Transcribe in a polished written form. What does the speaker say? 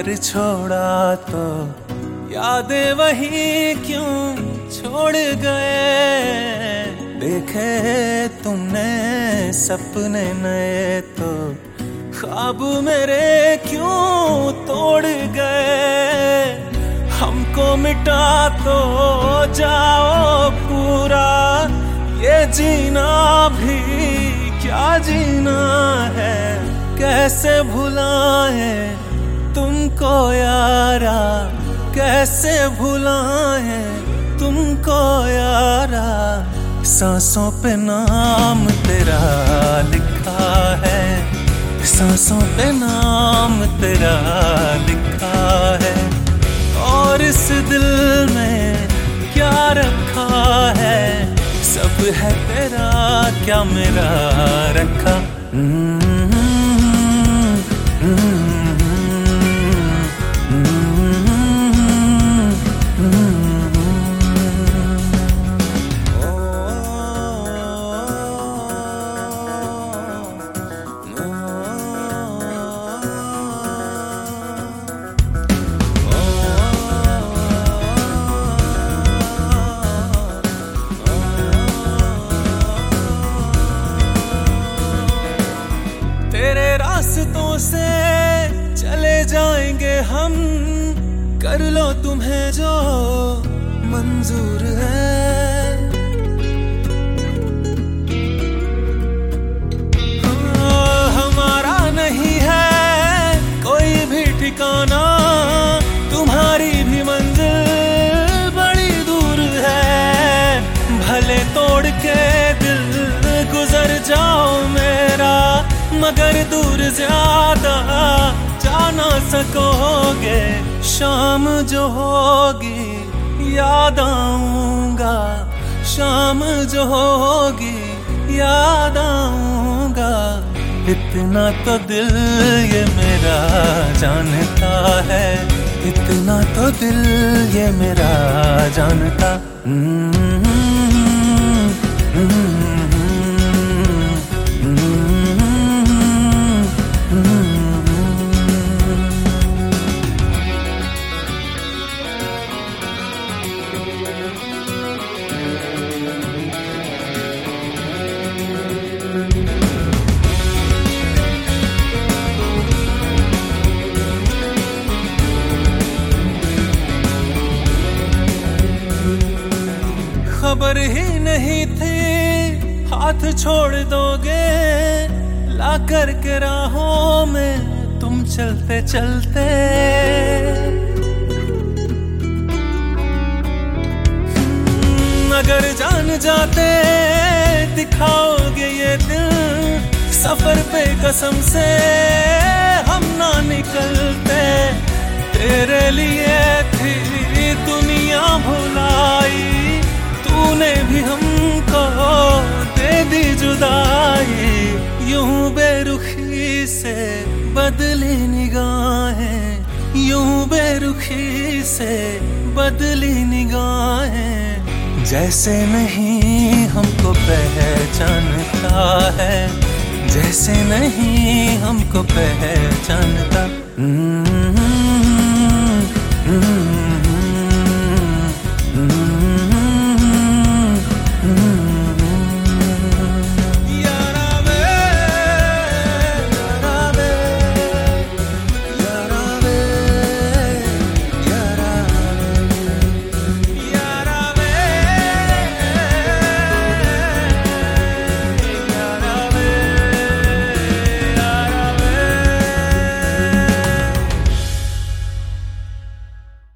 घर छोड़ा तो यादें वही क्यों छोड़ गए। देखे तुमने सपने नए तो ख्वाब मेरे क्यों तोड़ गए। हमको मिटा तो जाओ पूरा, ये जीना भी क्या जीना है। कैसे भुलाए तुमको यारा, कैसे भुलाए तुमको यारा। सांसों पे नाम तेरा लिखा है, सांसों पे नाम तेरा लिखा है। और इस दिल में क्या रखा है, सब है तेरा क्या मेरा रखा। रास्तों से चले जाएंगे हम, कर लो तुम्हें जो मंजूर है। हमारा नहीं है कोई भी ठिकाना, तुम्हारी भी मंजिल बड़ी दूर है। भले तोड़ के दिल गुजर जाओ मेरा, मगर दूर ज्यादा जा ना सकोगे। शाम जो होगी याद आऊंगा, शाम जो होगी याद आऊंगा। इतना तो दिल ये मेरा जानता है, इतना तो दिल ये मेरा जानता। खबर ही नहीं थी हाथ छोड़ दोगे, ला कर के राहों में तुम चलते चलते। अगर जान जाते दिखाओगे ये दिल, सफर पे कसम से हम ना निकलते। तेरे लिए थी दुनिया भुलाई, तूने भी हमको दे दी जुदाई। यूं बेरुखी से बदली निगाहें, यूं बेरुखी से बदली निगाहें। जैसे नहीं हमको पहचानता है, जैसे नहीं हमको पहचानता।